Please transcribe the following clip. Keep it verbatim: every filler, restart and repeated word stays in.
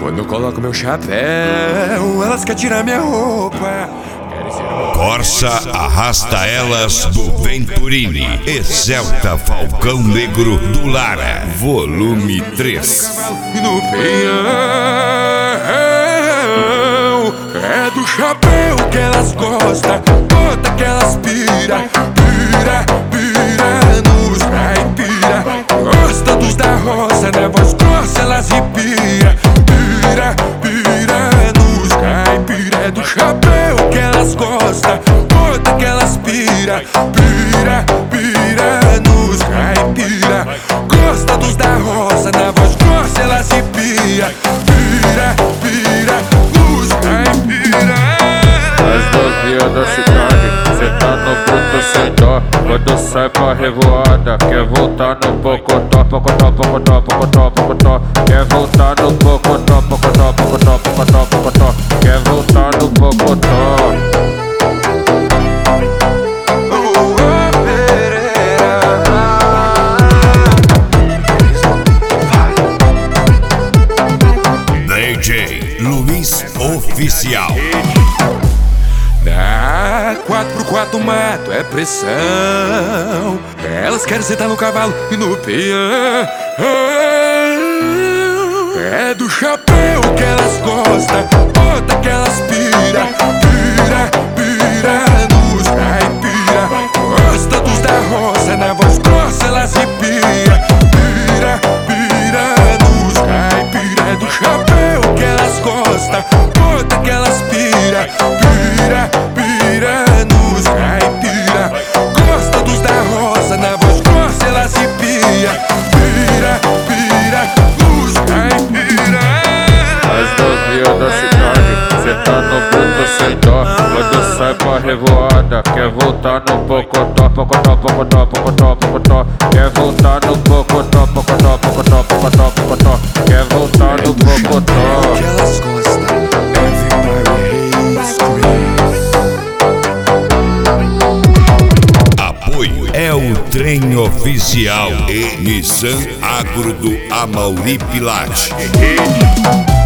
Quando eu coloco meu chapéu, elas querem tirar minha roupa. Corsa Arrasta Elas do Venturini, Excelta Falcão Negro do Lara, volume três. E no peão é do chapéu que elas gostam, bota que elas pira, pira, pira nos caipira. Gosta dos da roça, na voz grossa elas ripira, pira, pira nos caipira. É do chapéu que elas gostam, bota que elas pira, pira, pira nos caipira. Gosta dos da roça, na voz grossa elas ripira, pira, pira nos caipira. As novinhas da cidade, cê tá no ponto sem dó. Quando sai pra revoada, quer voltar no pocotó, pocotó, pocotó, pocotó, pocotó. Quer voltar no pocotó, pocotó, pocotó, pocotó, pocotó. Quer voltar no pocotó. D J Luiz Oficial. Na quatro por quatro mato é pressão. Elas querem sentar no cavalo e no peão. É do chapéu que elas gostam, bota que elas pira, pira, pira nos caipira. Gosta dos da roça, na voz grossa elas ripira, pira, pira nos caipira. É do chapéu que elas gostam, bota que elas pira, pira, pira nos caipira. Gosta dos da roça, na voz grossa elas ripira, pira, pira nos caipira. As novinhas da cidade, cê tá no ponto sem dó. Quando sai pra revoada, quer voltar no pocotó, pocotó, pocotó, pocotó, pocotó. Quer voltar no pocotó, pocotó, pocotó, pocotó, pocotó. Quer voltar no pocotó. Que elas gostam, everybody hates Chris. Apoio é o Trem Oficial e Nissan Agro do Amauri Pilate.